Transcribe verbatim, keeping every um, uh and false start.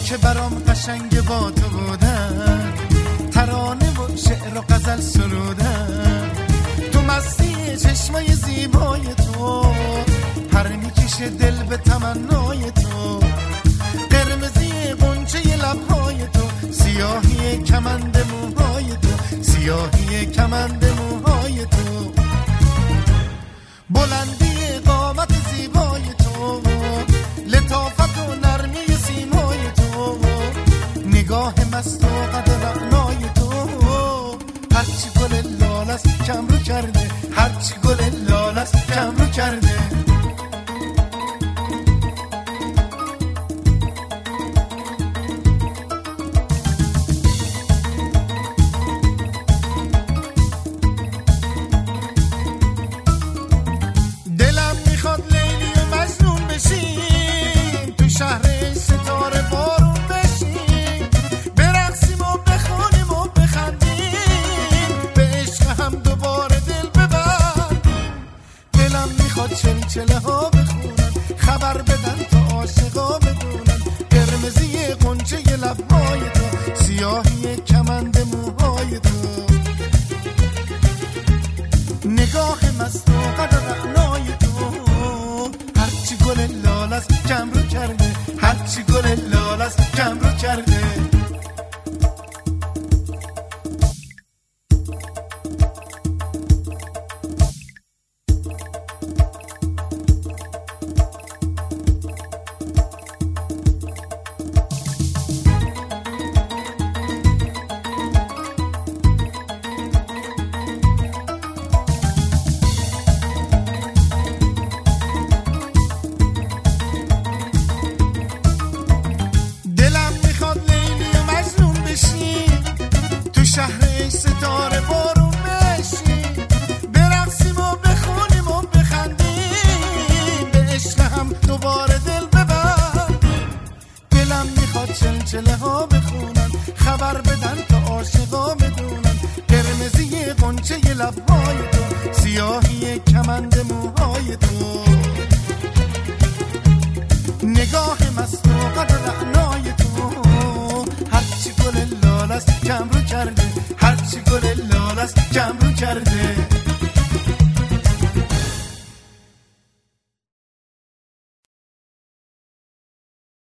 که برام قشنگ با تو بودن، ترانه و شعر و غزل سرودن، تو مستی چشمای زیبای تو، پر میکشه دل به تمنای تو، قرمزی غنچه لبهای تو، سیاهی کمند موهای تو، سیاهی کمند موهای تو، بلندی قامت زیبای تو، لطافت و نرمی سیمای تو، نگاه مست و قد رعنای تو، هرچی گل لال است کم رو کرده، هرچی گل لال است کم رو کرده. دلم میخواد لیلی و مجنون بشیم، تو شهر ستاره بارون بشیم، برقصیم و بخونیم و بخندیم، به عشق هم دوباره دل ببندیم. دلم میخواد چلچله ها بخونن، خبر بدن تا عاشقا بدونن، قرمزی غنچه لبهای تو، سیاهی کمند موهای تو، نگاه مست و قد رعنای تو، هرچی گل لال است کم رو کرده، هرچی گل لال است کم رو کرده. شهر ستاره بارون بشیم، برقصیم و بخونیم و بخندیم، به عشق هم دوباره دل ببندیم. دلم میخواد چلچله ها بخونن، خبر بدن تا عاشقا بدونن، قرمزی غنچه لبهای تو، سیاهی کمند موهای تو، نگاه